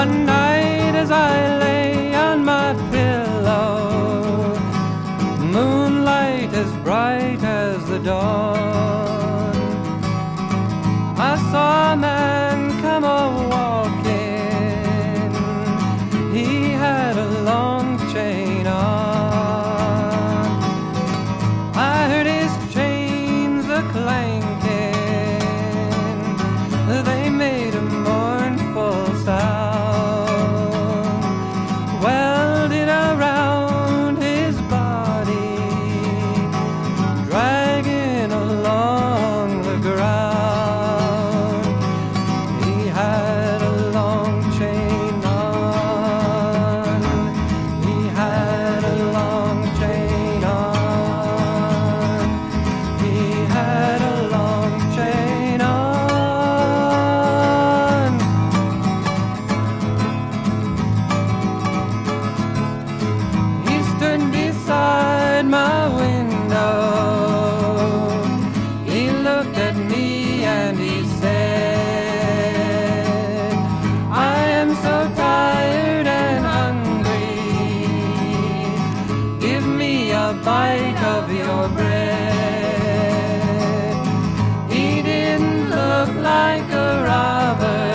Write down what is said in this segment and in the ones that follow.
One night as I lay on my pillow, moonlight as bright as the dawn, I saw a man come a-walking. He had a long chain on. I heard his chains a-clanking. They made a mournful sound, welded around his body, dragging along the ground. He had a long chain on. He had a long chain on. He had a long chain on. He stood beside my window. He looked at me and he said, I am so tired and hungry. Give me a bite of your bread. He didn't look like a robber.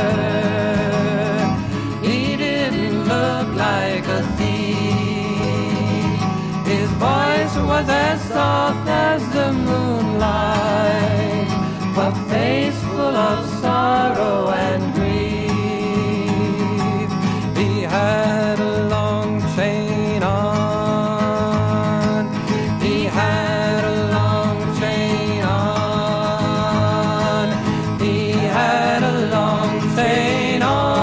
He didn't look like a thief. His voice was as soft as the moonlight, a face full of sorrow and grief. He had a long chain on. He had a long chain on. He had a long chain on.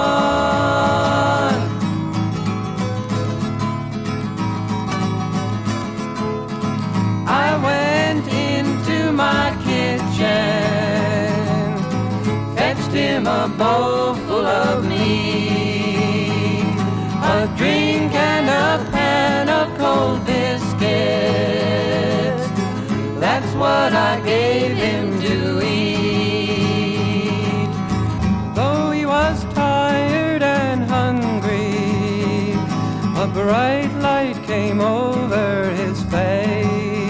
I went into my kitchen, fetched him a bowl full of meat, a drink and a pan of cold biscuits. That's what I gave him to eat. Though he was tired and hungry, a bright light came over his face.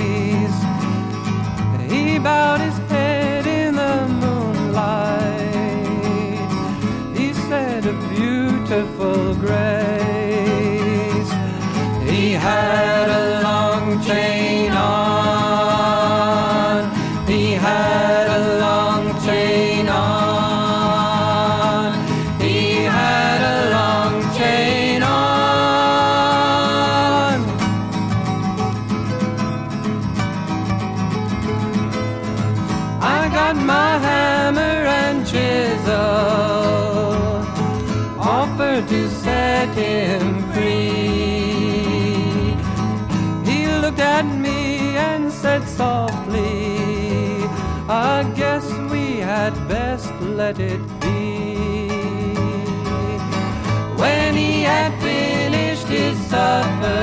He bowed his head in the moonlight. He said a beautiful grace. He had a long chain on. He had a long chain on. He had a long chain on. I got my hammer and chisel, offered to set him free. He looked at me and said softly, I guess we had best let it be. When he had finished his supper,